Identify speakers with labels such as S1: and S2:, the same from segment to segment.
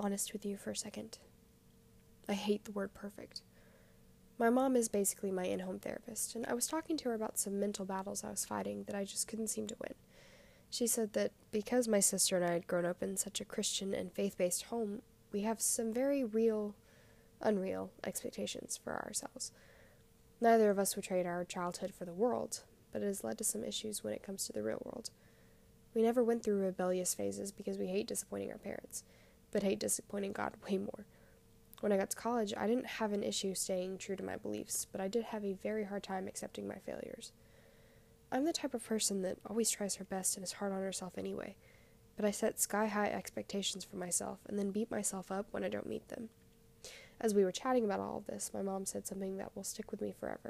S1: honest with you for a second. I hate the word perfect. My mom is basically my in-home therapist, and I was talking to her about some mental battles I was fighting that I just couldn't seem to win. She said that because my sister and I had grown up in such a Christian and faith-based home, we have some very real, unreal expectations for ourselves. Neither of us would trade our childhood for the world, but it has led to some issues when it comes to the real world. We never went through rebellious phases because we hate disappointing our parents, but hate disappointing God way more. When I got to college, I didn't have an issue staying true to my beliefs, but I did have a very hard time accepting my failures. I'm the type of person that always tries her best and is hard on herself anyway, but I set sky-high expectations for myself and then beat myself up when I don't meet them. As we were chatting about all of this, my mom said something that will stick with me forever.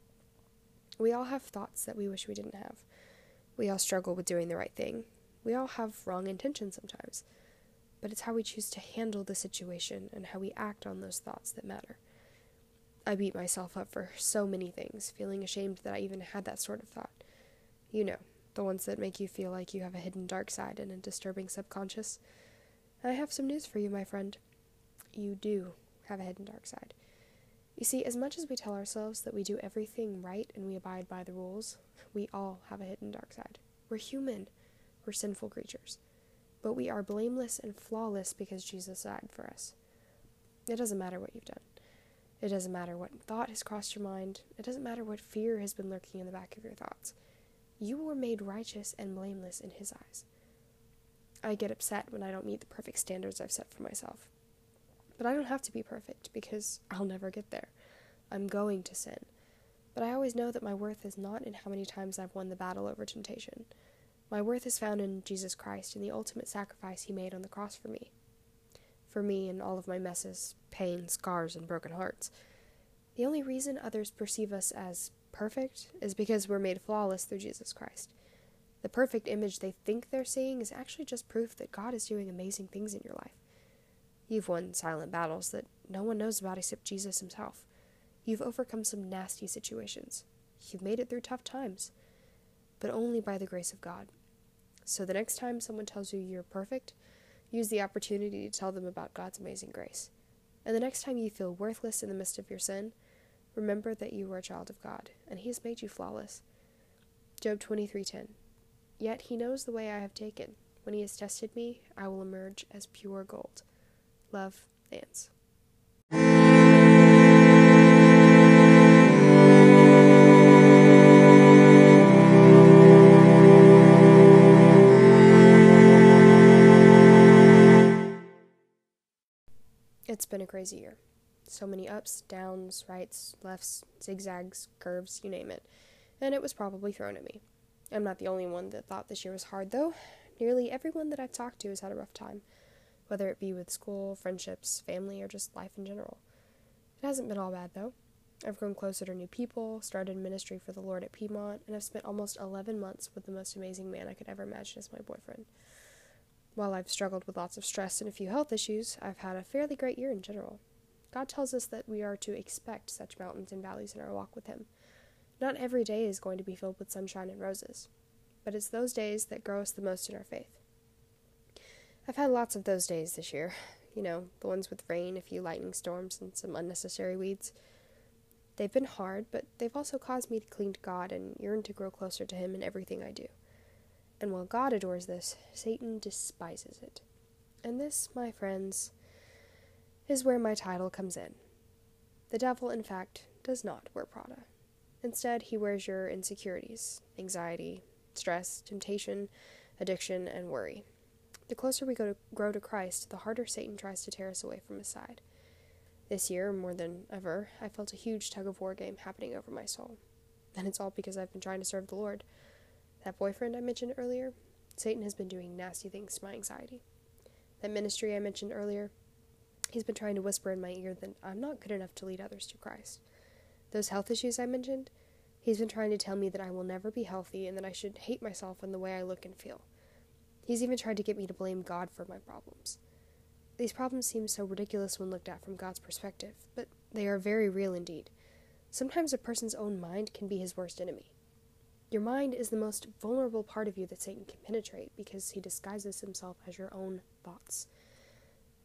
S1: We all have thoughts that we wish we didn't have. We all struggle with doing the right thing. We all have wrong intentions sometimes. But it's how we choose to handle the situation and how we act on those thoughts that matter. I beat myself up for so many things, feeling ashamed that I even had that sort of thought. You know, the ones that make you feel like you have a hidden dark side and a disturbing subconscious. I have some news for you, my friend. You do have a hidden dark side. You see, as much as we tell ourselves that we do everything right and we abide by the rules, we all have a hidden dark side. We're human. We're sinful creatures. But we are blameless and flawless because Jesus died for us. It doesn't matter what you've done. It doesn't matter what thought has crossed your mind. It doesn't matter what fear has been lurking in the back of your thoughts. You were made righteous and blameless in His eyes. I get upset when I don't meet the perfect standards I've set for myself. But I don't have to be perfect because I'll never get there. I'm going to sin. But I always know that my worth is not in how many times I've won the battle over temptation. My worth is found in Jesus Christ and the ultimate sacrifice He made on the cross for me. For me and all of my messes, pain, scars, and broken hearts. The only reason others perceive us as perfect is because we're made flawless through Jesus Christ. The perfect image they think they're seeing is actually just proof that God is doing amazing things in your life. You've won silent battles that no one knows about except Jesus Himself. You've overcome some nasty situations. You've made it through tough times. But only by the grace of God. So the next time someone tells you you're perfect, use the opportunity to tell them about God's amazing grace. And the next time you feel worthless in the midst of your sin, remember that you are a child of God, and He has made you flawless. Job 23:10. Yet He knows the way I have taken. When He has tested me, I will emerge as pure gold. Love, Nance. It's been a crazy year. So many ups, downs, rights, lefts, zigzags, curves, you name it. And it was probably thrown at me. I'm not the only one that thought this year was hard, though. Nearly everyone that I've talked to has had a rough time, whether it be with school, friendships, family, or just life in general. It hasn't been all bad, though. I've grown closer to new people, started ministry for the Lord at Piedmont, and I've spent almost 11 months with the most amazing man I could ever imagine as my boyfriend. While I've struggled with lots of stress and a few health issues, I've had a fairly great year in general. God tells us that we are to expect such mountains and valleys in our walk with Him. Not every day is going to be filled with sunshine and roses, but it's those days that grow us the most in our faith. I've had lots of those days this year. You know, the ones with rain, a few lightning storms, and some unnecessary weeds. They've been hard, but they've also caused me to cling to God and yearn to grow closer to Him in everything I do. And while God adores this, Satan despises it. And this, my friends, is where my title comes in. The devil, in fact, does not wear Prada. Instead, he wears your insecurities, anxiety, stress, temptation, addiction, and worry. The closer we grow to Christ, the harder Satan tries to tear us away from His side. This year, more than ever, I felt a huge tug-of-war game happening over my soul. And it's all because I've been trying to serve the Lord. That boyfriend I mentioned earlier, Satan has been doing nasty things to my anxiety. That ministry I mentioned earlier, he's been trying to whisper in my ear that I'm not good enough to lead others to Christ. Those health issues I mentioned, he's been trying to tell me that I will never be healthy and that I should hate myself and the way I look and feel. He's even tried to get me to blame God for my problems. These problems seem so ridiculous when looked at from God's perspective, but they are very real indeed. Sometimes a person's own mind can be his worst enemy. Your mind is the most vulnerable part of you that Satan can penetrate because he disguises himself as your own thoughts.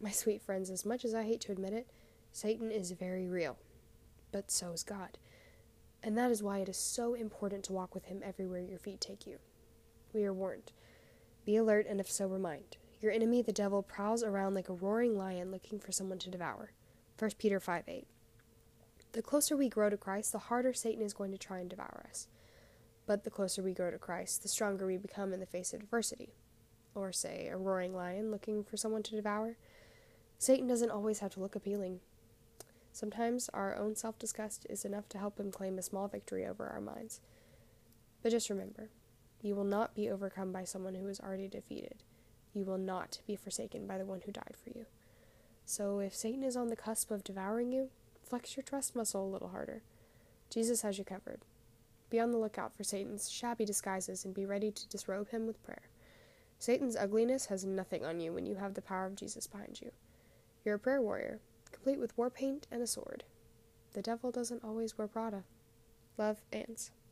S1: My sweet friends, as much as I hate to admit it, Satan is very real, but so is God. And that is why it is so important to walk with him everywhere your feet take you. We are warned. Be alert, and if so, remind. Your enemy, the devil, prowls around like a roaring lion looking for someone to devour. 1 Peter 5:8. The closer we grow to Christ, the harder Satan is going to try and devour us. But the closer we grow to Christ, the stronger we become in the face of adversity. Or, say, a roaring lion looking for someone to devour. Satan doesn't always have to look appealing. Sometimes our own self-disgust is enough to help him claim a small victory over our minds. But just remember, you will not be overcome by someone who is already defeated. You will not be forsaken by the one who died for you. So if Satan is on the cusp of devouring you, flex your trust muscle a little harder. Jesus has you covered. Be on the lookout for Satan's shabby disguises and be ready to disrobe him with prayer. Satan's ugliness has nothing on you when you have the power of Jesus behind you. You're a prayer warrior, complete with war paint and a sword. The devil doesn't always wear Prada. Love, Anse.